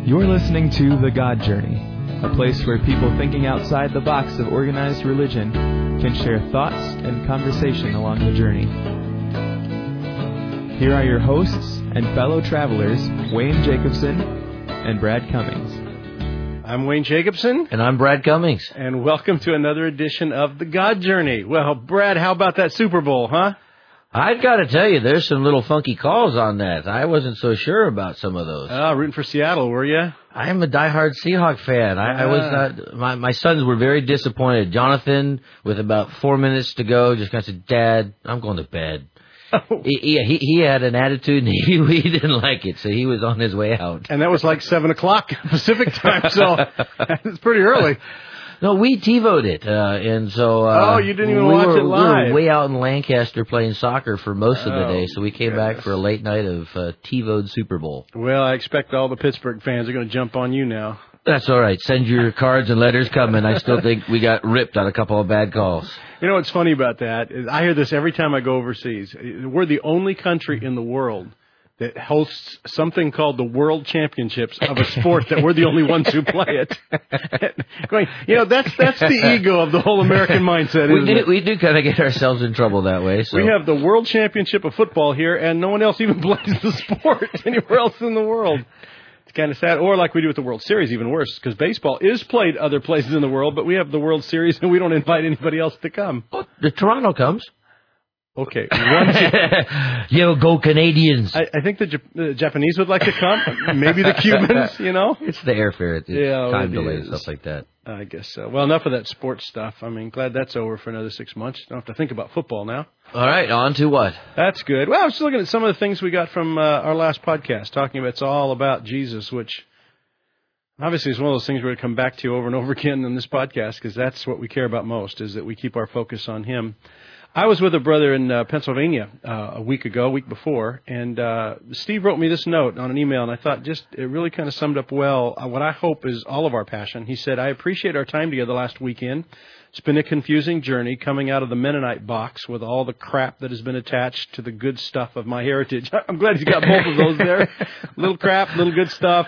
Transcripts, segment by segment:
You're listening to The God Journey, a place where people thinking outside the box of organized religion can share thoughts and conversation along the journey. Here are your hosts and fellow travelers, Wayne Jacobson and Brad Cummings. I'm Wayne Jacobson. And I'm Brad Cummings. And welcome to another edition of The God Journey. Well, Brad, how about that Super Bowl, huh? I've got to tell you, there's some little funky calls on that. I wasn't so sure about some of those. Rooting for Seattle, were you? I'm a diehard Seahawk fan. I was not. My sons were very disappointed. Jonathan, with about 4 minutes to go, just kind of said, "Dad, I'm going to bed." Oh. He had an attitude, and he didn't like it, so he was on his way out. And that was like 7 o'clock Pacific time, so it's pretty early. No, we TiVo'd it, and so... you didn't even watch it live? We were way out in Lancaster playing soccer for most of the day, so we came back for a late night of TiVo'd Super Bowl. Well, I expect all the Pittsburgh fans are going to jump on you now. That's all right. Send your cards and letters coming. I still think we got ripped on a couple of bad calls. You know what's funny about that is I hear this every time I go overseas. We're the only country in the world that hosts something called the World Championships of a sport that we're the only ones who play it. That's the ego of the whole American mindset, We do kind of get ourselves in trouble that way. So. We have the World Championship of football here, and no one else even plays the sport anywhere else in the world. It's kind of sad. Or like we do with the World Series, even worse, because baseball is played other places in the world, but we have the World Series, and we don't invite anybody else to come. Oh, the Toronto comes. Okay. You go Canadians. I think the Japanese would like to come. Maybe the Cubans, It's the airfare. It's time delay and stuff like that. I guess so. Well, enough of that sports stuff. I mean, glad that's over for another 6 months. Don't have to think about football now. All right, on to what? That's good. Well, I was just looking at some of the things we got from our last podcast, talking about it's all about Jesus, which obviously is one of those things we're going to come back to over and over again in this podcast, because that's what we care about most, is that we keep our focus on Him. I was with a brother in Pennsylvania a week before, and Steve wrote me this note on an email, and I thought it really kind of summed up well what I hope is all of our passion. He said, "I appreciate our time together last weekend. It's been a confusing journey coming out of the Mennonite box with all the crap that has been attached to the good stuff of my heritage." I'm glad he's got both of those there. Little crap, little good stuff,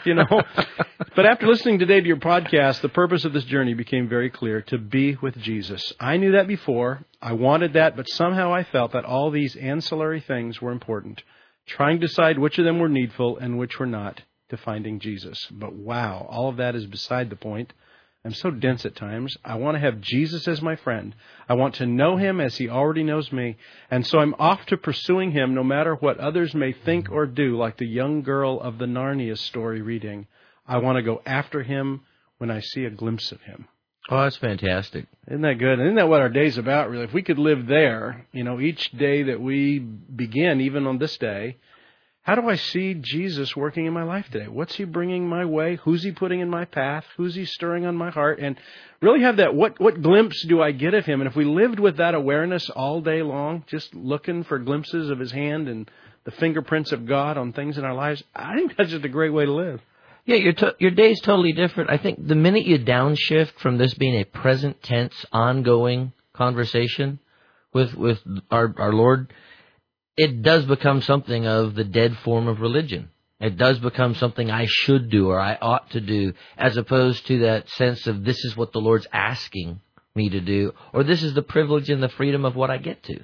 But after listening today to your podcast, the purpose of this journey became very clear: to be with Jesus. I knew that before. I wanted that, but somehow I felt that all these ancillary things were important. Trying to decide which of them were needful and which were not to finding Jesus. But wow, all of that is beside the point. I'm so dense at times. I want to have Jesus as my friend. I want to know Him as He already knows me. And so I'm off to pursuing Him no matter what others may think or do, like the young girl of the Narnia story reading. I want to go after Him when I see a glimpse of Him. Oh, that's fantastic. Isn't that good? And isn't that what our day's about, really? If we could live there, each day that we begin, even on this day, how do I see Jesus working in my life today? What's He bringing my way? Who's He putting in my path? Who's He stirring on my heart? And really have that, what glimpse do I get of Him? And if we lived with that awareness all day long, just looking for glimpses of His hand and the fingerprints of God on things in our lives, I think that's just a great way to live. Yeah, your day's totally different. I think the minute you downshift from this being a present tense, ongoing conversation with our Lord, it does become something of the dead form of religion. It does become something I should do or I ought to do, as opposed to that sense of this is what the Lord's asking me to do, or this is the privilege and the freedom of what I get to.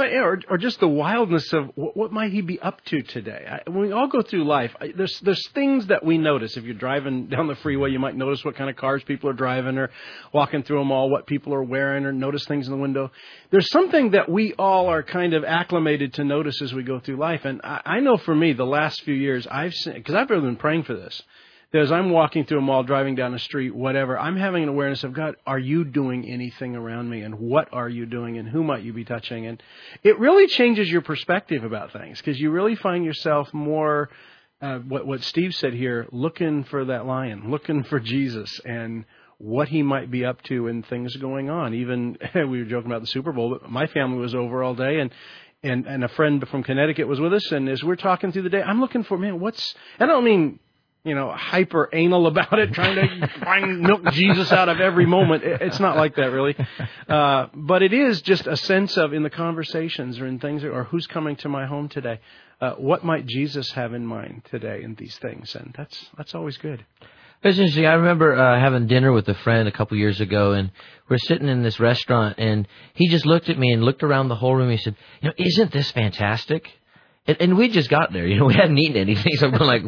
Or just the wildness of what might He be up to today. When we all go through life, there's things that we notice. If you're driving down the freeway, you might notice what kind of cars people are driving, or walking through a mall, what people are wearing, or notice things in the window. There's something that we all are kind of acclimated to notice as we go through life. And I know for me, the last few years, I've seen, because I've really been praying for this, as I'm walking through a mall, driving down the street, whatever, I'm having an awareness of, God, are you doing anything around me? And what are you doing? And who might you be touching? And it really changes your perspective about things, because you really find yourself more, what Steve said here, looking for that lion, looking for Jesus and what He might be up to and things going on. Even, we were joking about the Super Bowl, but my family was over all day, and a friend from Connecticut was with us. And as we're talking through the day, I'm looking for, I don't mean hyper anal about it, trying to milk Jesus out of every moment. It's not like that, really. But it is just a sense of, in the conversations or in things, or who's coming to my home today, what might Jesus have in mind today in these things? And that's always good. It's interesting. I remember having dinner with a friend a couple years ago, and we're sitting in this restaurant, and he just looked at me and looked around the whole room. He said, isn't this fantastic? And we just got there. We hadn't eaten anything, so I'm like,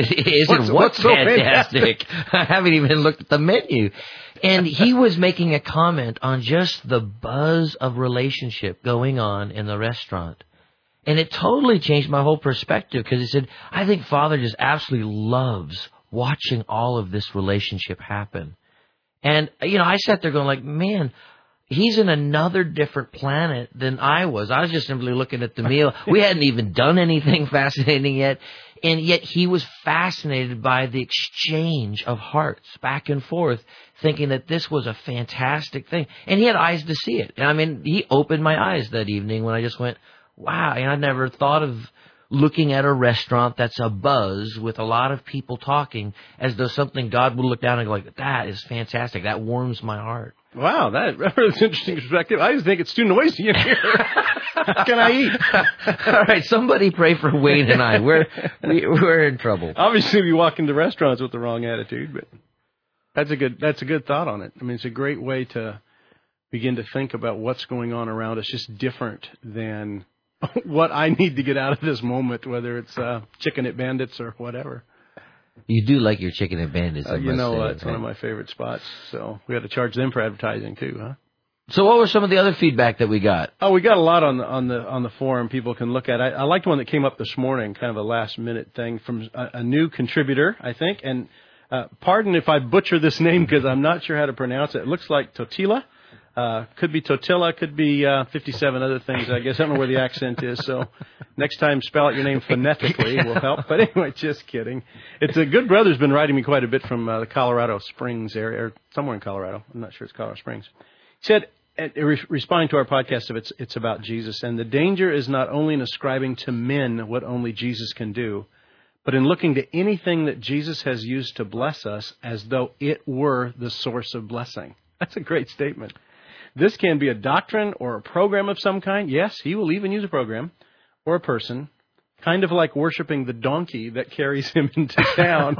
what's so fantastic? I haven't even looked at the menu. And he was making a comment on just the buzz of relationship going on in the restaurant. And it totally changed my whole perspective, because he said, I think Father just absolutely loves watching all of this relationship happen. And, I sat there going like, man, he's in another different planet than I was. I was just simply looking at the meal. We hadn't even done anything fascinating yet. And yet he was fascinated by the exchange of hearts back and forth, thinking that this was a fantastic thing. And he had eyes to see it. And he opened my eyes that evening when I just went, wow. And I never thought of looking at a restaurant that's a buzz with a lot of people talking as though something God would look down and go like, that is fantastic. That warms my heart. Wow, that's an interesting perspective. I just think it's too noisy in here. How can I eat? All right, somebody pray for Wayne and I. We're in trouble. Obviously, we walk into restaurants with the wrong attitude, but that's a good thought on it. It's a great way to begin to think about what's going on around us, just different than what I need to get out of this moment, whether it's Chicken at Bandits or whatever. You do like your Chicken at Bandits. It's one of my favorite spots. So we got to charge them for advertising too, huh? So what was some of the other feedback that we got? Oh, we got a lot on the forum people can look at. I liked one that came up this morning, kind of a last minute thing from a new contributor, I think. And pardon if I butcher this name because I'm not sure how to pronounce it. It looks like Totila. Could be Totila, could be 57 other things, I guess. I don't know where the accent is, so next time spell out your name phonetically will help. But anyway, just kidding. It's a good brother's been writing me quite a bit from the Colorado Springs area, or somewhere in Colorado. I'm not sure it's Colorado Springs. He said, responding to our podcast of it's about Jesus, and the danger is not only in ascribing to men what only Jesus can do, but in looking to anything that Jesus has used to bless us as though it were the source of blessing. That's a great statement. This can be a doctrine or a program of some kind. Yes, he will even use a program or a person, kind of like worshiping the donkey that carries him into town.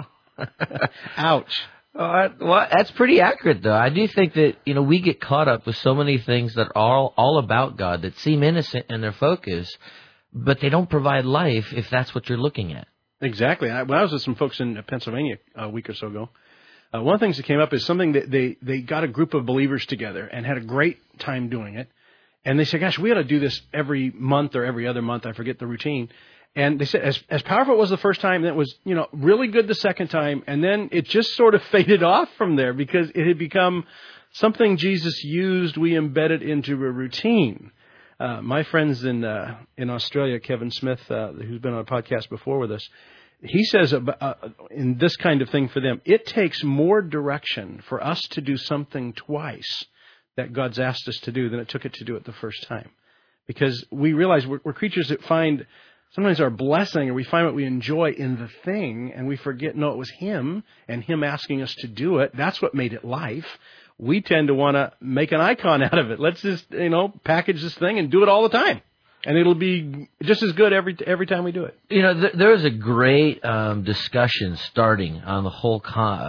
Ouch. Well, that's pretty accurate, though. I do think that, we get caught up with so many things that are all about God that seem innocent in their focus, but they don't provide life if that's what you're looking at. Exactly. When I was with some folks in Pennsylvania a week or so ago, one of the things that came up is something that they got a group of believers together and had a great time doing it. And they said, gosh, we ought to do this every month or every other month. I forget the routine. And they said, as powerful it was the first time, that was, really good the second time. And then it just sort of faded off from there because it had become something Jesus used. We embedded into a routine. My friends in Australia, Kevin Smith, who's been on a podcast before with us, he says in this kind of thing for them, it takes more direction for us to do something twice that God's asked us to do than it took it to do it the first time. Because we realize we're creatures that find sometimes our blessing, or we find what we enjoy in the thing, and we forget, no, it was Him, and Him asking us to do it. That's what made it life. We tend to want to make an icon out of it. Let's just, package this thing and do it all the time. And it'll be just as good every time we do it. There was a great discussion starting on the whole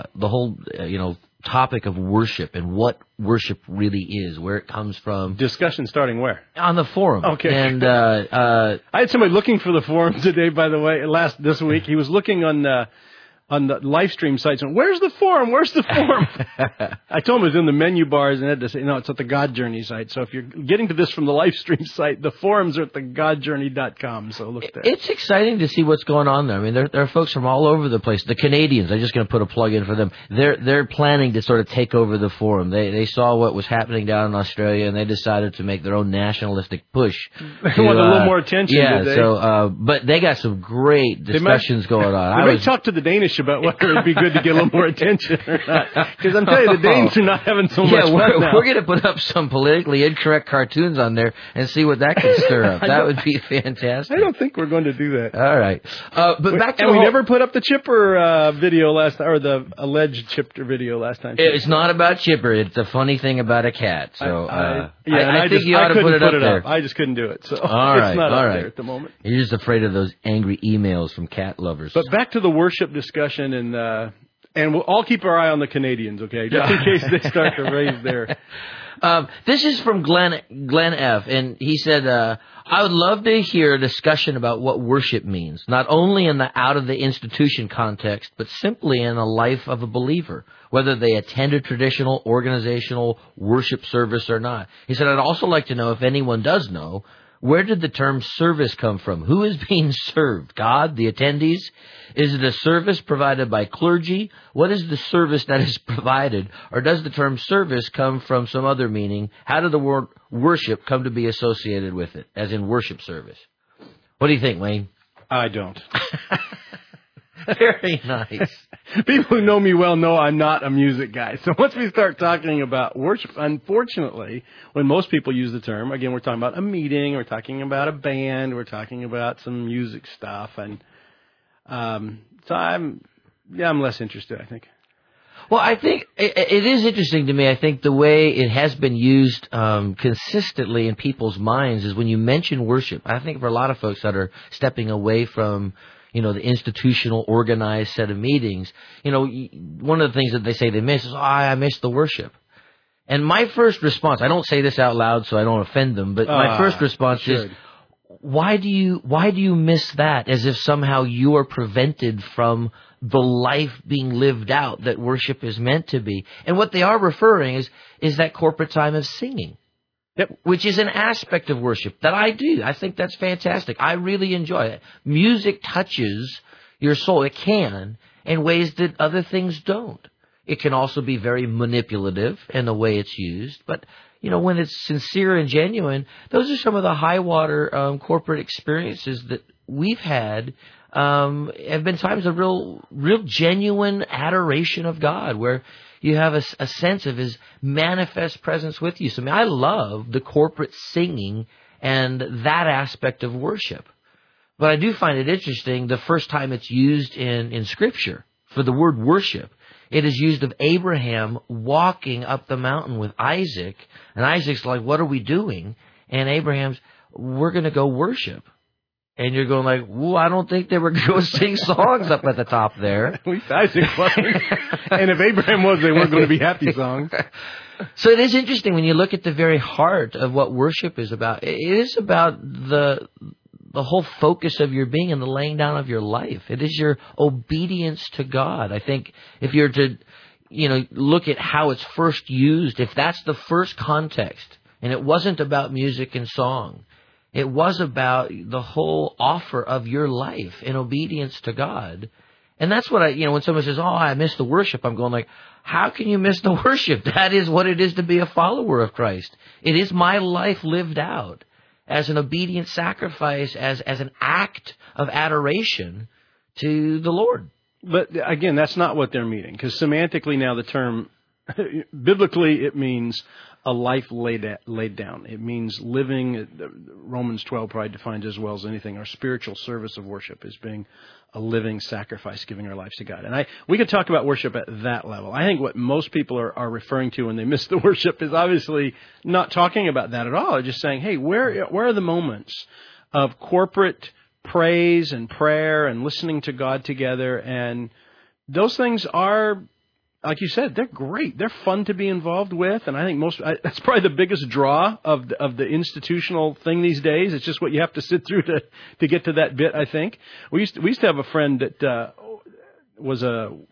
topic of worship and what worship really is, where it comes from. Discussion starting where? On the forum. Okay. And I had somebody looking for the forum today, by the way. This week, he was looking on the live stream sites. And where's the forum? Where's the forum? I told him it was in the menu bars, and I had to say, no, it's at the God Journey site. So if you're getting to this from the live stream site, the forums are at the godjourney.com. So look there. It's exciting to see what's going on there. I mean, there are folks from all over the place. The Canadians, I'm just going to put a plug in for them. They're planning to sort of take over the forum. They saw what was happening down in Australia, and they decided to make their own nationalistic push. They want a little more attention. Yeah. So, but they got some great discussions going on. They may talk to the Danish about whether it'd be good to get a little more attention or not. Because I'm telling you, the Danes are not having so much fun now. We're going to put up some politically incorrect cartoons on there and see what that can stir up. That would be fantastic. I don't think we're going to do that. All right. But back to we never put up the Chipper video last time, or the alleged Chipper video last time. It's not about Chipper. It's a funny thing about a cat. So I think you ought to put it up there. I just couldn't do it. So all right, it's not all up right. there at the moment. You're just afraid of those angry emails from cat lovers. But back to the worship discussion, and we'll all keep our eye on the Canadians, okay? Just in case they start to raise their... This is from Glenn F., and he said, I would love to hear a discussion about what worship means, not only in the out-of-the-institution context, but simply in the life of a believer, whether they attend a traditional organizational worship service or not. He said, I'd also like to know, if anyone does know, where did the term service come from? Who is being served? God? The attendees? Is it a service provided by clergy? What is the service that is provided? Or does the term service come from some other meaning? How did the word worship come to be associated with it, as in worship service? What do you think, Wayne? I don't. Very nice. People who know me well know I'm not a music guy. So once we start talking about worship, unfortunately, when most people use the term, again, we're talking about a meeting, we're talking about a band, we're talking about some music stuff, and so I'm less interested, I think. Well, I think it is interesting to me. I think the way it has been used consistently in people's minds is when you mention worship. I think for a lot of folks that are stepping away from the institutional organized set of meetings, one of the things that they say they miss is, I miss the worship. And my first response, I don't say this out loud so I don't offend them, but my first response is, why do you miss that, as if somehow you are prevented from the life being lived out that worship is meant to be? And what they are referring is that corporate time of singing. Yep. Which is an aspect of worship that I do. I think that's fantastic. I really enjoy it. Music touches your soul. It can, in ways that other things don't. It can also be very manipulative in the way it's used. But, when it's sincere and genuine, those are some of the high-water corporate experiences that we've had. Have been times of real genuine adoration of God, where you have a sense of His manifest presence with you. So I love the corporate singing and that aspect of worship. But I do find it interesting the first time it's used in Scripture for the word worship. It is used of Abraham walking up the mountain with Isaac. And Isaac's like, what are we doing? And Abraham's, we're going to go worship. And you're going like, well, I don't think they were going to sing songs up at the top there. At least Isaac wasn't. And if Abraham was, they weren't going to be happy songs. So it is interesting when you look at the very heart of what worship is about. It is about the whole focus of your being and the laying down of your life. It is your obedience to God. I think if you're to, look at how it's first used, if that's the first context, and it wasn't about music and song, it was about the whole offer of your life in obedience to God. And that's what when someone says, I miss the worship, I'm going like, how can you miss the worship? That is what it is to be a follower of Christ. It is my life lived out as an obedient sacrifice, as an act of adoration to the Lord. But again, that's not what they're meaning, because semantically now the term, biblically it means a life laid down. It means living. Romans 12 probably defines as well as anything our spiritual service of worship as being a living sacrifice, giving our lives to God. And we could talk about worship at that level. I think what most people are referring to when they miss the worship is obviously not talking about that at all. They're just saying, hey, where are the moments of corporate praise and prayer and listening to God together? And those things are, like you said, they're great. They're fun to be involved with, and I think that's probably the biggest draw of the institutional thing these days. It's just what you have to sit through to get to that bit, I think. We used to have a friend that was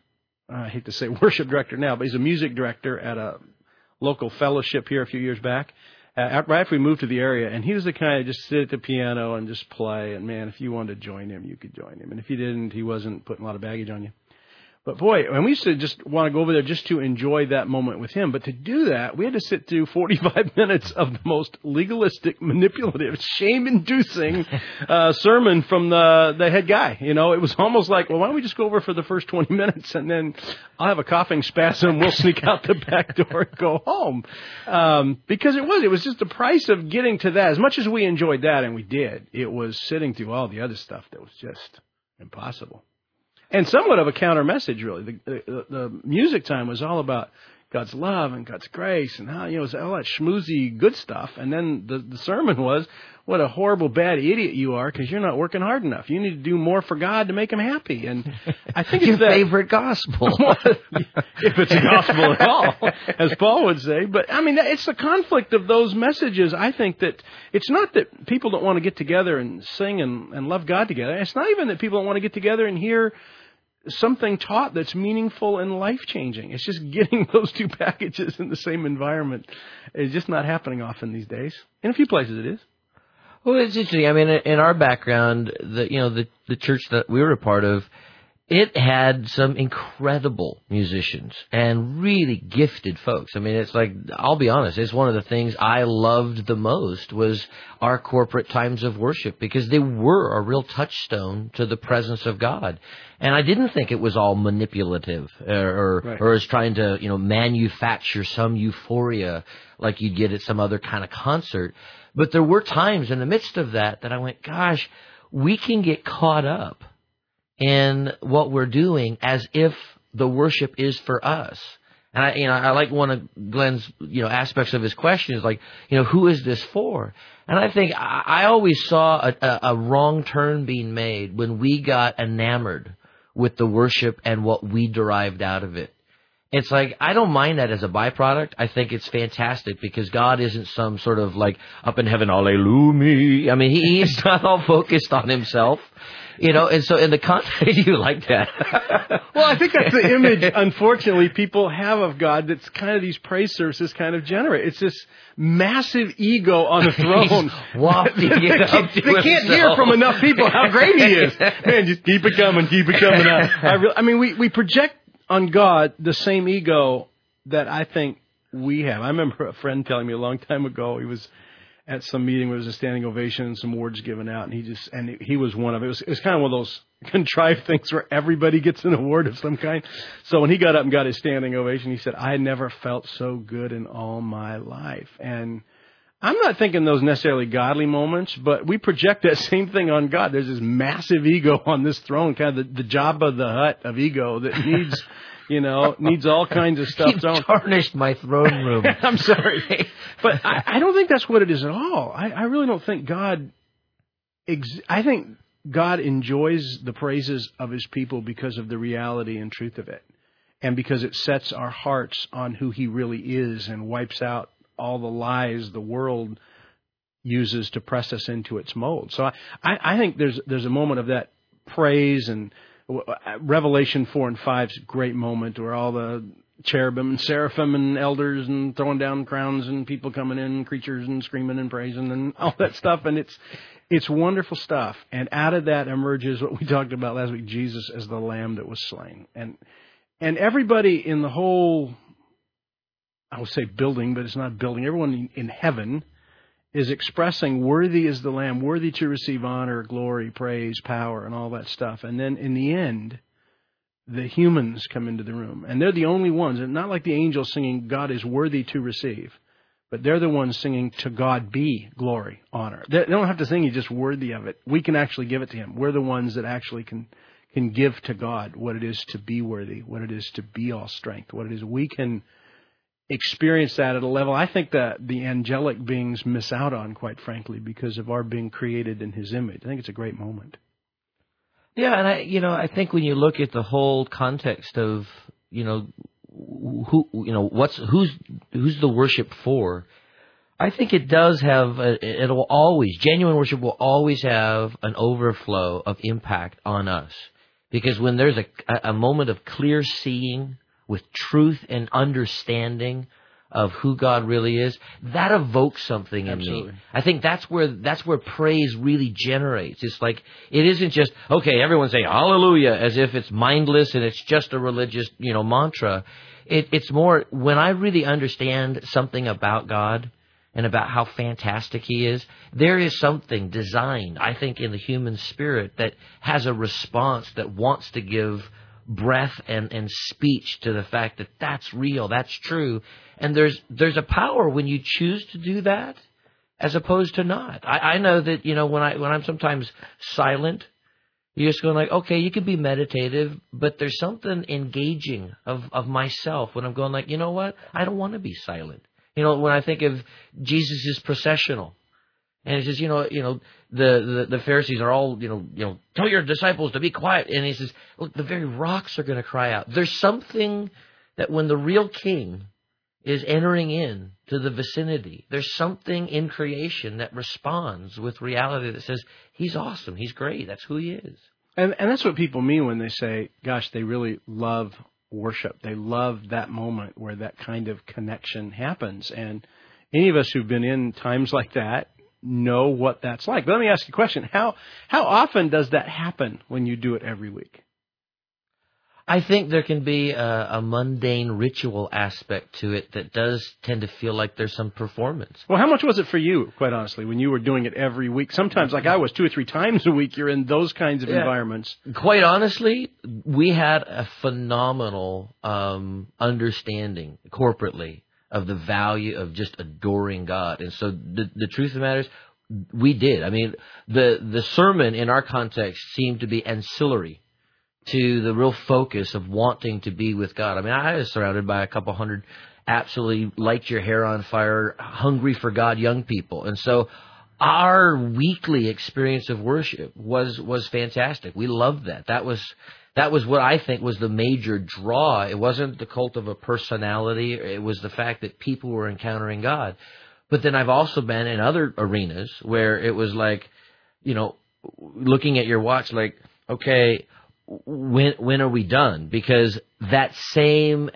I hate to say worship director now, but he's a music director at a local fellowship here a few years back. Right after we moved to the area, and he was the kind of just sit at the piano and just play, and man, if you wanted to join him, you could join him. And if you didn't, he wasn't putting a lot of baggage on you. But boy, and we used to just want to go over there just to enjoy that moment with him. But to do that, we had to sit through 45 minutes of the most legalistic, manipulative, shame-inducing sermon from the head guy. You know, it was almost like, well, why don't we just go over for the first 20 minutes and then I'll have a coughing spasm. We'll sneak out the back door and go home. Because it was just the price of getting to that. As much as we enjoyed that, and we did, it was sitting through all the other stuff that was just impossible. And somewhat of a counter message, really. The music time was all about God's love and God's grace and how, you know, it was all that schmoozy good stuff. And then the sermon was, what a horrible, bad idiot you are because you're not working hard enough. You need to do more for God to make him happy. And I think it's your favorite gospel. If it's a gospel at all, as Paul would say. But, I mean, it's the conflict of those messages. I think that it's not that people don't want to get together and sing and love God together. It's not even that people don't want to get together and hear something taught that's meaningful and life-changing. It's just getting those two packages in the same environment is just not happening often these days. In a few places it is. Well, it's interesting. I mean, in our background, the church that we were a part of, it had some incredible musicians and really gifted folks. I mean, it's like, I'll be honest, it's one of the things I loved the most was our corporate times of worship because they were a real touchstone to the presence of God. And I didn't think it was all manipulative or as trying to, you know, manufacture some euphoria like you'd get at some other kind of concert. But there were times in the midst of that I went, gosh, we can get caught up in what we're doing as if the worship is for us. And I like one of Glenn's, you know, aspects of his question is like, you know, who is this for? And I think I always saw a wrong turn being made when we got enamored with the worship and what we derived out of it. It's like, I don't mind that as a byproduct. I think it's fantastic because God isn't some sort of like up in heaven, hallelujah. I mean, he's not all focused on himself. You know, and so in the context, you like that. Well, I think that's the image, unfortunately, people have of God that's kind of these praise services kind of generate. It's this massive ego on the throne. They can't hear from enough people how great he is. Man, just keep it coming. I mean, we project on God the same ego that I think we have. I remember a friend telling me a long time ago, he was at some meeting where there was a standing ovation and some awards given out, and he was one of it. It was kind of one of those contrived things where everybody gets an award of some kind. So when he got up and got his standing ovation, he said, I never felt so good in all my life. And I'm not thinking those necessarily godly moments, but we project that same thing on God. There's this massive ego on this throne, kind of the Jabba the Hutt of ego that needs, you know, needs all kinds of stuff. You've tarnished my throne room. I'm sorry. But I don't think that's what it is at all. I really don't think God... I think God enjoys the praises of his people because of the reality and truth of it. And because it sets our hearts on who he really is and wipes out all the lies the world uses to press us into its mold. So I think there's a moment of that praise, and Revelation 4 and 5 is a great moment where all the cherubim and seraphim and elders and throwing down crowns and people coming in, creatures and screaming and praising and all that stuff. And it's wonderful stuff. And out of that emerges what we talked about last week, Jesus as the Lamb that was slain. And everybody in the whole, I would say building, but it's not building. Everyone in heaven is expressing worthy is the Lamb, worthy to receive honor, glory, praise, power, and all that stuff. And then in the end, the humans come into the room. And they're the only ones, and not like the angels singing, God is worthy to receive. But they're the ones singing, to God be glory, honor. They don't have to sing, he's just worthy of it. We can actually give it to him. We're the ones that actually can give to God what it is to be worthy, what it is to be all strength, what it is we can experience that at a level I think that the angelic beings miss out on, quite frankly, because of our being created in his image. I think it's a great moment. Yeah, and I think when you look at the whole context of, who's the worship for, I think it does have, genuine worship will always have an overflow of impact on us. Because when there's a moment of clear seeing with truth and understanding of who God really is, that evokes something in Absolutely. me. I think that's where praise really generates. It's like, it isn't just, okay, everyone say hallelujah as if it's mindless and it's just a religious, mantra. It's more, when I really understand something about God and about how fantastic He is, there is something designed, I think, in the human spirit that has a response that wants to give breath and speech to the fact that that's real, that's true. And there's a power when you choose to do that as opposed to not. I know that, when I'm sometimes silent, you're just going like, okay, you can be meditative, but there's something engaging of myself when I'm going like, you know what? I don't want to be silent. When I think of Jesus is processional. And he says, the Pharisees are all, tell your disciples to be quiet. And he says, look, the very rocks are going to cry out. There's something that when the real king is entering in to the vicinity, there's something in creation that responds with reality that says, He's awesome, He's great, that's who He is. And that's what people mean when they say, gosh, they really love worship. They love that moment where that kind of connection happens. And any of us who've been in times like that know what that's like. But let me ask you a question. How often does that happen when you do it every week? I think there can be a mundane ritual aspect to it that does tend to feel like there's some performance. Well, how much was it for you, quite honestly, when you were doing it every week? Sometimes, like I was, 2 or 3 times a week, you're in those kinds of environments. Quite honestly, we had a phenomenal understanding corporately of the value of just adoring God. And so the truth of the matter is, we did. I mean, the sermon in our context seemed to be ancillary to the real focus of wanting to be with God. I mean, I was surrounded by a couple hundred absolutely light your hair on fire, hungry for God young people. And so our weekly experience of worship was fantastic. We loved that. That was what I think was the major draw. It wasn't the cult of a personality. It was the fact that people were encountering God. But then I've also been in other arenas where it was like, looking at your watch like, okay, when are we done? Because that same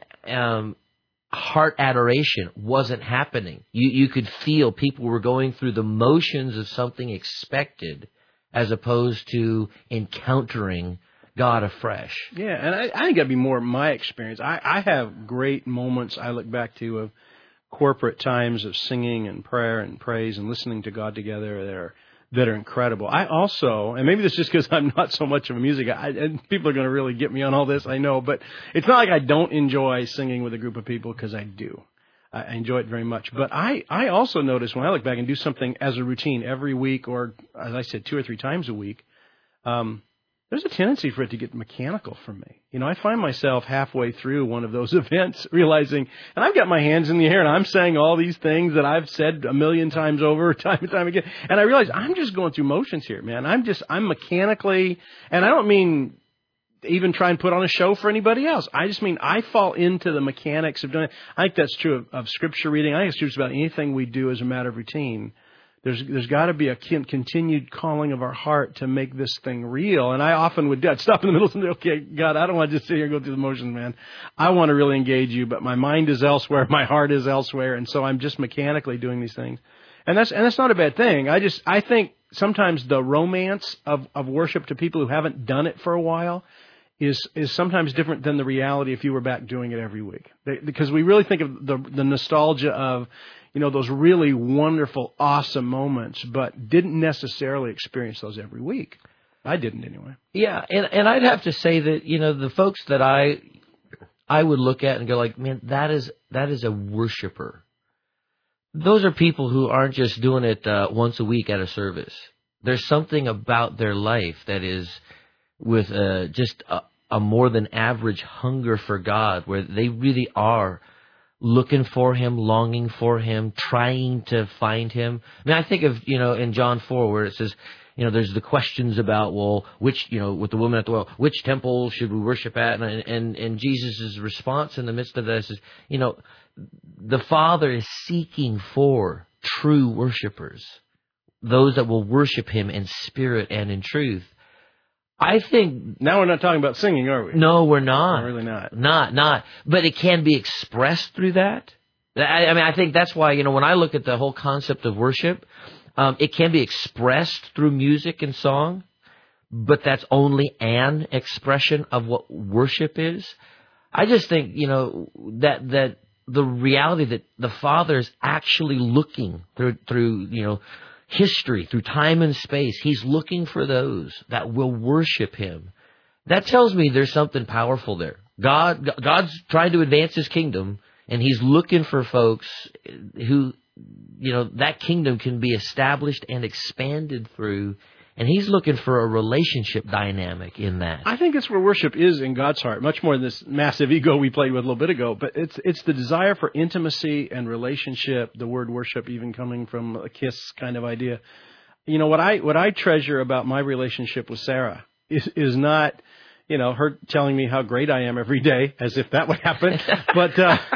heart adoration wasn't happening. You could feel people were going through the motions of something expected as opposed to encountering God afresh. Yeah, and I think that'd be more my experience. I have great moments I look back to of corporate times of singing and prayer and praise and listening to God together that are incredible. I also, and maybe this is just because I'm not so much of a music guy, and people are going to really get me on all this, I know, but it's not like I don't enjoy singing with a group of people, because I do. I enjoy it very much. But I also notice when I look back and do something as a routine every week, or as I said, 2 or 3 times a week, there's a tendency for it to get mechanical for me. I find myself halfway through one of those events realizing, and I've got my hands in the air and I'm saying all these things that I've said a million times over, time and time again. And I realize I'm just going through motions here, man. I'm mechanically, and I don't mean even try and put on a show for anybody else. I just mean I fall into the mechanics of doing it. I think that's true of scripture reading. I think it's true about anything we do as a matter of routine. There's got to be a continued calling of our heart to make this thing real. And I often would stop in the middle and say, okay, God, I don't want to just sit here and go through the motions, man. I want to really engage you, but my mind is elsewhere, my heart is elsewhere, and so I'm just mechanically doing these things. And that's not a bad thing. I think sometimes the romance of worship to people who haven't done it for a while is sometimes different than the reality if you were back doing it every week. Because we really think of the nostalgia of, those really wonderful, awesome moments, but didn't necessarily experience those every week. I didn't anyway. Yeah, and I'd have to say that, the folks that I would look at and go like, man, that is a worshiper. Those are people who aren't just doing it once a week at a service. There's something about their life that is with just a more than average hunger for God, where they really are looking for Him, longing for Him, trying to find Him. I mean, I think of, in John 4 where it says, there's the questions about, well, which, with the woman at the well, which temple should we worship at? And Jesus' response in the midst of this is, the Father is seeking for true worshipers, those that will worship Him in spirit and in truth. I think... Now we're not talking about singing, are we? No, we're not. No, really not. Not. But it can be expressed through that. I think that's why, when I look at the whole concept of worship, it can be expressed through music and song, but that's only an expression of what worship is. I just think, that the reality that the Father is actually looking through history, through time and space. He's looking for those that will worship Him. That tells me there's something powerful there. God's trying to advance His kingdom, and He's looking for folks who, that kingdom can be established and expanded through. And He's looking for a relationship dynamic in that. I think it's where worship is in God's heart, much more than this massive ego we played with a little bit ago. But it's the desire for intimacy and relationship, the word worship even coming from a kiss kind of idea. What I treasure about my relationship with Sarah is not, her telling me how great I am every day, as if that would happen. But,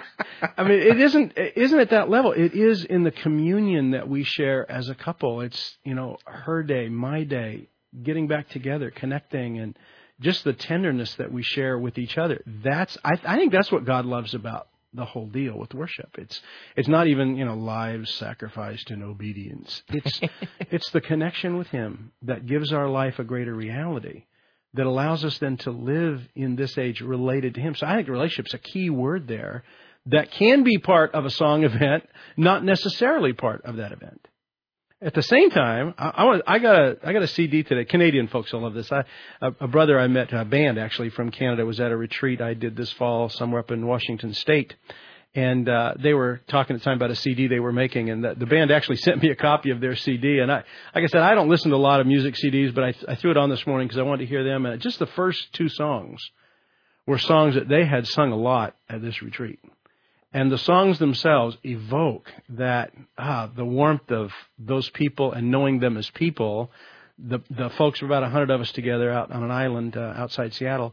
it isn't at that level. It is in the communion that we share as a couple. It's, her day, my day, getting back together, connecting, and just the tenderness that we share with each other. I think that's what God loves about the whole deal with worship. It's not even, lives sacrificed in obedience. It's the connection with Him that gives our life a greater reality, that allows us then to live in this age related to Him. So I think relationship's a key word there that can be part of a song event, not necessarily part of that event. At the same time, I got a CD today. Canadian folks will love this. A brother I met, a band actually from Canada, was at a retreat I did this fall somewhere up in Washington State. And they were talking at the time about a CD they were making, and the band actually sent me a copy of their CD. And like I said, I don't listen to a lot of music CDs, but I threw it on this morning because I wanted to hear them. And just the first two songs were songs that they had sung a lot at this retreat. And the songs themselves evoke that, the warmth of those people and knowing them as people. The folks were about 100 of us together out on an island outside Seattle.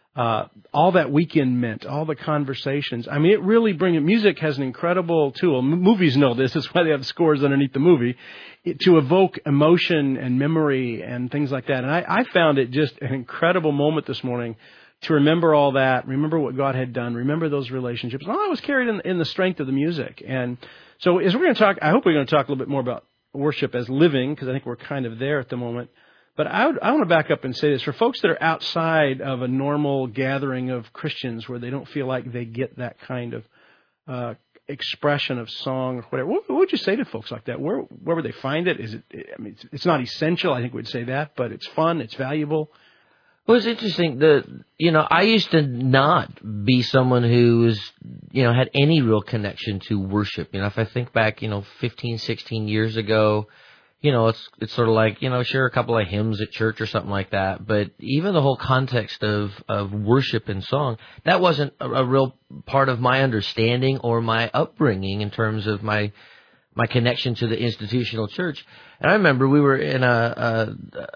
All that weekend meant, all the conversations. It really music has an incredible tool. Movies know this. That's why they have scores underneath the movie to evoke emotion and memory and things like that. And I found it just an incredible moment this morning to remember all that, remember what God had done, remember those relationships. And all that was carried in the strength of the music. And so as we're going to talk, I hope we're going to talk a little bit more about worship as living, because I think we're kind of there at the moment. But I want to back up and say this. For folks that are outside of a normal gathering of Christians where they don't feel like they get that kind of expression of song or whatever, what would you say to folks like that? Where would they find it? Is it? It's not essential, I think we'd say that, but it's fun, it's valuable. Well, it's interesting. I used to not be someone who was, had any real connection to worship. If I think back, 15, 16 years ago, it's sort of like, share a couple of hymns at church or something like that. But even the whole context of worship and song, that wasn't a real part of my understanding or my upbringing in terms of my connection to the institutional church. And I remember we were in a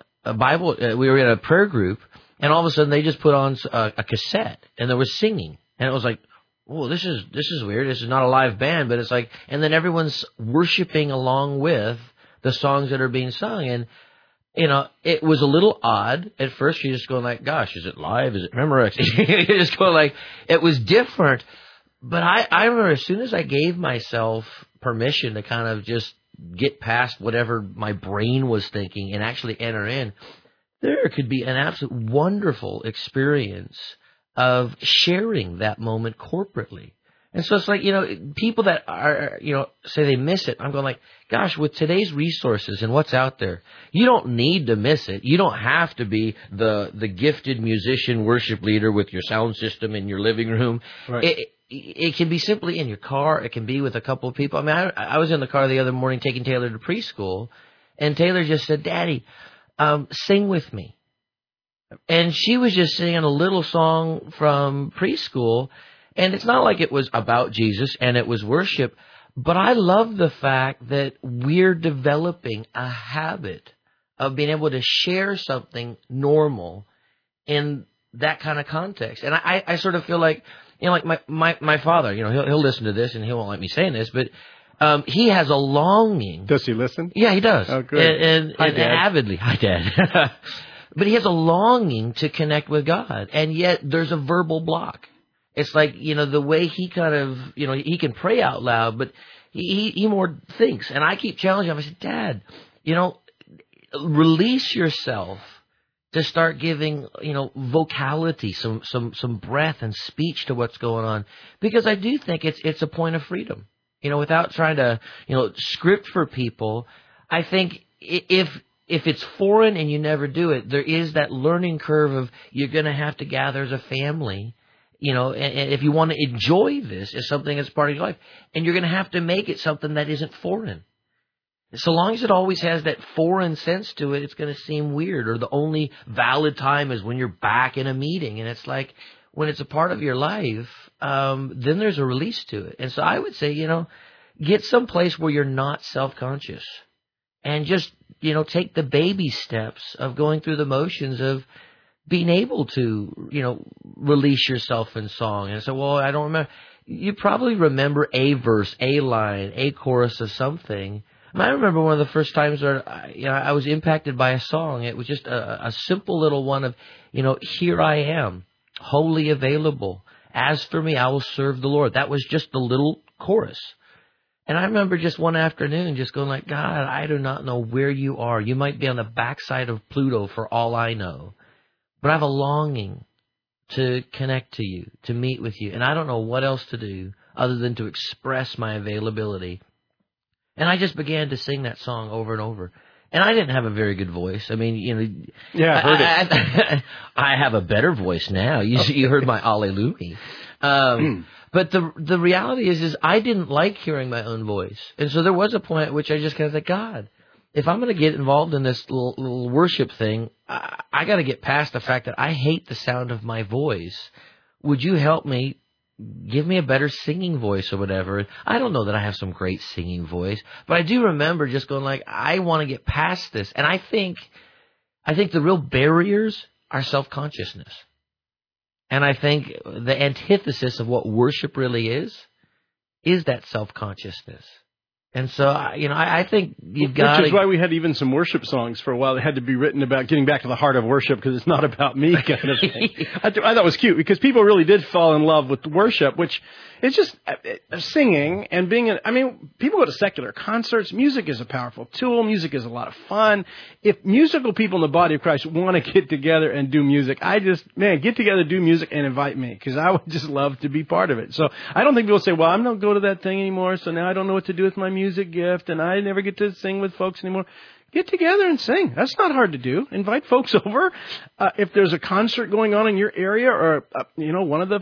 we were in a prayer group, and all of a sudden they just put on a cassette, and there was singing, and it was like, oh, this is weird. This is not a live band, but it's like, and then everyone's worshiping along with the songs that are being sung. And, it was a little odd. At first, you're just going like, gosh, is it live? Is it Memorex? You're just going like, it was different. But I remember as soon as I gave myself permission to kind of just get past whatever my brain was thinking and actually enter in, there could be an absolute wonderful experience of sharing that moment corporately. And so it's like, people that are, say they miss it. I'm going like, gosh, with today's resources and what's out there, you don't need to miss it. You don't have to be the gifted musician worship leader with your sound system in your living room. Right. It can be simply in your car. It can be with a couple of people. I was in the car the other morning taking Taylor to preschool, and Taylor just said, Daddy, sing with me. And she was just singing a little song from preschool. And it's not like it was about Jesus and it was worship, but I love the fact that we're developing a habit of being able to share something normal in that kind of context. And I sort of feel like, like my father, he'll listen to this and he won't like me saying this, but he has a longing. Does he listen? Yeah, he does. Oh, good. And Hi, Dad. Avidly. Hi, Dad. But he has a longing to connect with God, and yet there's a verbal block. It's like, the way he kind of, he can pray out loud, but he more thinks. And I keep challenging him. I said, Dad, release yourself to start giving, vocality, some breath and speech to what's going on. Because I do think it's a point of freedom. Without trying to, script for people, I think if it's foreign and you never do it, there is that learning curve of you're going to have to gather as a family. And if you want to enjoy this as something that's part of your life, and you're going to have to make it something that isn't foreign. So long as it always has that foreign sense to it, it's going to seem weird. Or the only valid time is when you're back in a meeting. And it's like, when it's a part of your life, then there's a release to it. And so I would say, get someplace where you're not self-conscious. And just, take the baby steps of going through the motions of being able to, release yourself in song. And so, well, I don't remember. You probably remember a verse, a line, a chorus of something. And I remember one of the first times where I was impacted by a song. It was just a simple little one of, here I am, wholly available. As for me, I will serve the Lord. That was just the little chorus. And I remember just one afternoon just going like, God, I do not know where you are. You might be on the backside of Pluto for all I know. But I have a longing to connect to you, to meet with you. And I don't know what else to do other than to express my availability. And I just began to sing that song over and over. And I didn't have a very good voice. I mean, Yeah, I heard it. I have a better voice now. You heard my Alleluia. But the reality is I didn't like hearing my own voice. And so there was a point at which I just kind of thought, God, if I'm going to get involved in this little worship thing, I got to get past the fact that I hate the sound of my voice. Would you help me? Give me a better singing voice or whatever. I don't know that I have some great singing voice, but I do remember just going like, I want to get past this. And I think the real barriers are self-consciousness. And I think the antithesis of what worship really is that self-consciousness. And so, I think you've got Which is why we had even some worship songs for a while that had to be written about getting back to the heart of worship because it's not about me kind of thing. I thought it was cute because people really did fall in love with worship, which is just singing and people go to secular concerts. Music is a powerful tool. Music is a lot of fun. If musical people in the body of Christ want to get together and do music, get together, do music, and invite me because I would just love to be part of it. So I don't think people say, well, I don't go to that thing anymore, so now I don't know what to do with my music gift, and I never get to sing with folks anymore. Get together and sing. That's not hard to do. Invite folks over. If there's a concert going on in your area, or one of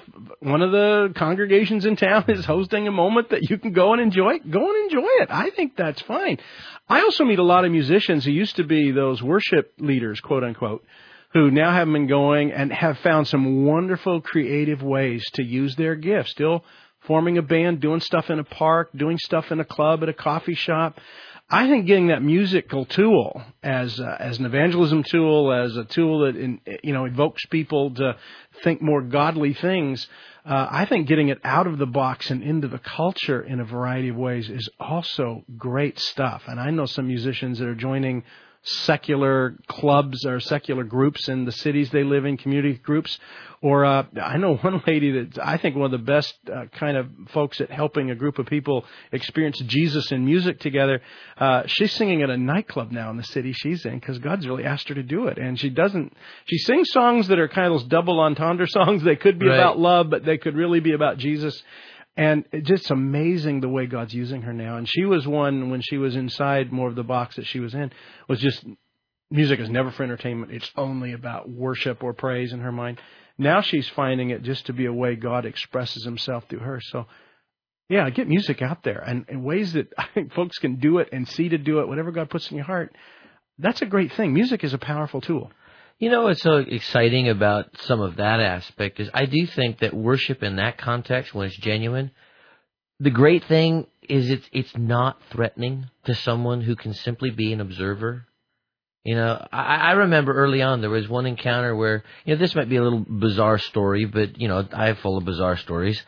the congregations in town is hosting a moment that you can go and enjoy, it. I think that's fine. I also meet a lot of musicians who used to be those worship leaders, quote unquote, who now have been going and have found some wonderful creative ways to use their gifts. Still forming a band, doing stuff in a park, doing stuff in a club, at a coffee shop. I think getting that musical tool as an evangelism tool, as a tool that evokes people to think more godly things, I think getting it out of the box and into the culture in a variety of ways is also great stuff. And I know some musicians that are joining secular clubs or secular groups in the cities they live in, community groups. Or I know one lady that I think one of the best kind of folks at helping a group of people experience Jesus in music together. She's singing at a nightclub now in the city she's in because God's really asked her to do it. And she sings songs that are kind of those double entendre songs. They could be about love, but they could really be about Jesus. And it's just amazing the way God's using her now. And she was one, when she was inside more of the box that she was in, was just, music is never for entertainment. It's only about worship or praise in her mind. Now she's finding it just to be a way God expresses himself through her. So, yeah, get music out there. And in ways that I think folks can do it and see to do it, whatever God puts in your heart, that's a great thing. Music is a powerful tool. What's so exciting about some of that aspect is I do think that worship in that context, when it's genuine, the great thing is it's not threatening to someone who can simply be an observer. I remember early on there was one encounter where, this might be a little bizarre story, but, I'm full of bizarre stories.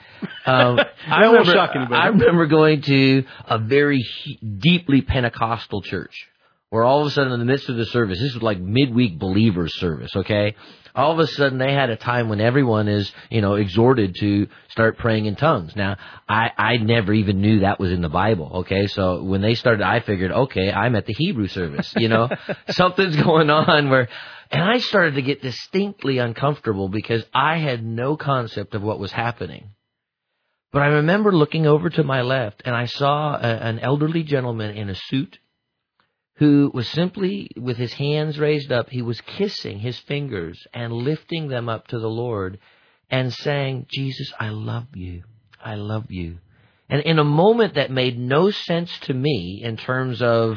I remember going to a very deeply Pentecostal church where all of a sudden in the midst of the service, this was like midweek believers service, okay? All of a sudden they had a time when everyone is, exhorted to start praying in tongues. Now, I never even knew that was in the Bible, okay? So when they started, I figured, okay, I'm at the Hebrew service, Something's going on and I started to get distinctly uncomfortable because I had no concept of what was happening. But I remember looking over to my left, and I saw an elderly gentleman in a suit who was simply, with his hands raised up, he was kissing his fingers and lifting them up to the Lord and saying, Jesus, I love you. I love you. And in a moment that made no sense to me in terms of,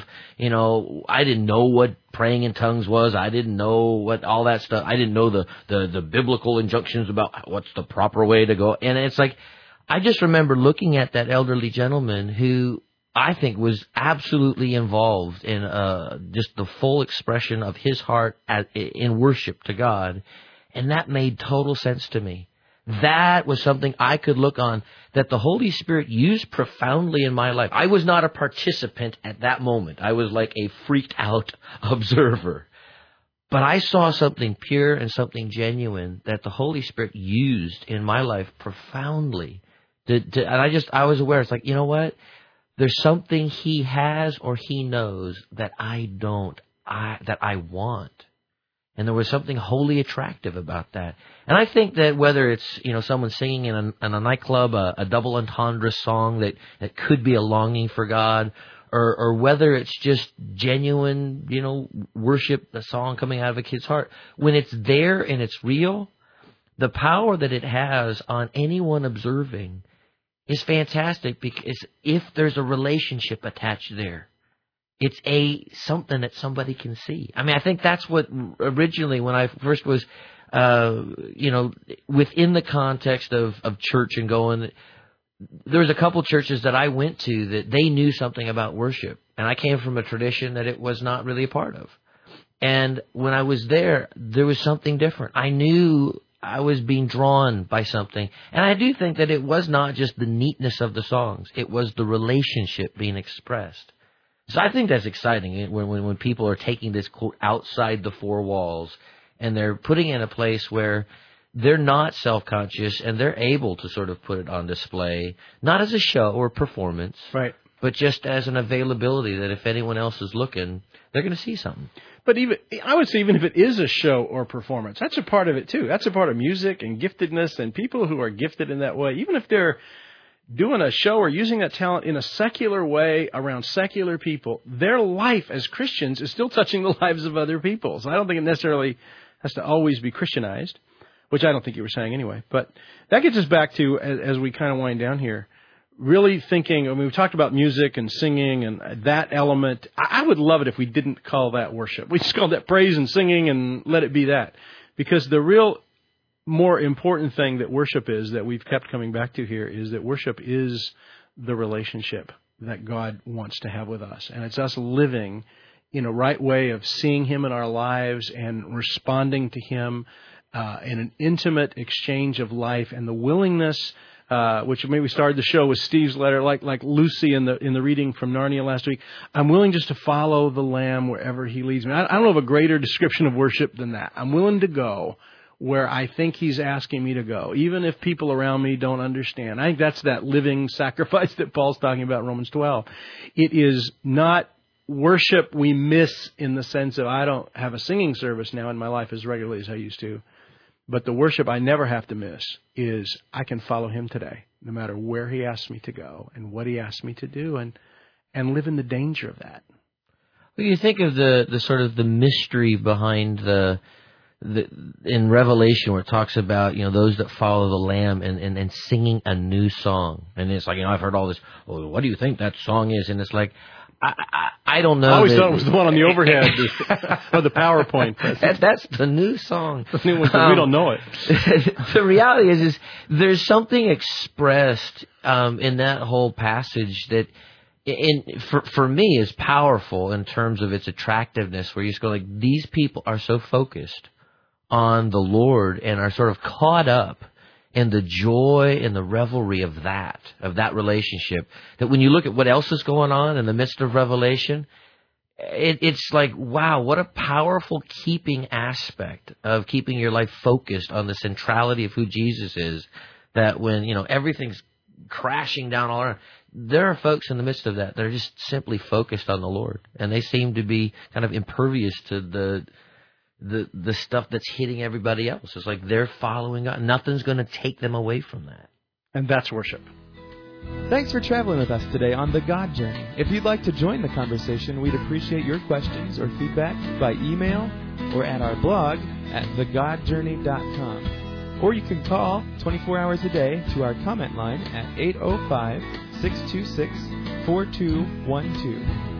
I didn't know what praying in tongues was. I didn't know what all that stuff. I didn't know the biblical injunctions about what's the proper way to go. And it's like, I just remember looking at that elderly gentleman who I think was absolutely involved in just the full expression of his heart in worship to God. And that made total sense to me. That was something I could look on that the Holy Spirit used profoundly in my life. I was not a participant at that moment. I was like a freaked out observer. But I saw something pure and something genuine that the Holy Spirit used in my life profoundly. And I was aware, it's like, you know what? There's something he has or he knows that I don't, that I want. And there was something wholly attractive about that. And I think that whether it's, someone singing in a nightclub, a double entendre song that could be a longing for God, or whether it's just genuine, worship, a song coming out of a kid's heart, when it's there and it's real, the power that it has on anyone observing is fantastic, because if there's a relationship attached there, it's something that somebody can see. I mean, I think that's what originally, when I first was, within the context of church and going, there was a couple churches that I went to that they knew something about worship, and I came from a tradition that it was not really a part of. And when I was there was something different. I knew I was being drawn by something. And I do think that it was not just the neatness of the songs. It was the relationship being expressed. So I think that's exciting when people are taking this, quote, outside the four walls, and they're putting it in a place where they're not self-conscious and they're able to sort of put it on display, not as a show or performance, right, but just as an availability that if anyone else is looking, they're going to see something. But I would say even if it is a show or performance, that's a part of it too. That's a part of music and giftedness, and people who are gifted in that way, even if they're doing a show or using that talent in a secular way around secular people, their life as Christians is still touching the lives of other people. So I don't think it necessarily has to always be Christianized, which I don't think you were saying anyway. But that gets us back to, as we kind of wind down here, really thinking, we talked about music and singing and that element. I would love it if we didn't call that worship. We just called that praise and singing and let it be that. Because the real more important thing that worship is, that we've kept coming back to here, is that worship is the relationship that God wants to have with us. And it's us living in a right way of seeing Him in our lives and responding to Him in an intimate exchange of life, and the willingness, which maybe started the show with Steve's letter, like Lucy in the reading from Narnia last week. I'm willing just to follow the Lamb wherever He leads me. I don't know of a greater description of worship than that. I'm willing to go where I think He's asking me to go, even if people around me don't understand. I think that's that living sacrifice that Paul's talking about in Romans 12. It is not worship we miss in the sense of I don't have a singing service now in my life as regularly as I used to. But the worship I never have to miss is I can follow Him today, no matter where He asks me to go and what He asks me to do, and live in the danger of that. Well, you think of the sort of the mystery behind in Revelation, where it talks about, those that follow the Lamb and singing a new song. And it's like, I've heard all this, what do you think that song is? And it's like, I don't know. I always thought it was the one on the overhead or the PowerPoint. That's the new song. We don't know it. The reality is there's something expressed in that whole passage that, for me, is powerful in terms of its attractiveness, where you just go like, these people are so focused on the Lord and are sort of caught up in the joy and the revelry of that relationship, that when you look at what else is going on in the midst of Revelation, it's like, wow, what a powerful keeping aspect of keeping your life focused on the centrality of who Jesus is, that when, everything's crashing down all around, there are folks in the midst of that that are just simply focused on the Lord, and they seem to be kind of impervious to the stuff that's hitting everybody else. It's like they're following God. Nothing's going to take them away from that. And that's worship. Thanks for traveling with us today on The God Journey. If you'd like to join the conversation, we'd appreciate your questions or feedback by email or at our blog at thegodjourney.com. Or you can call 24 hours a day to our comment line at 805-626-4212.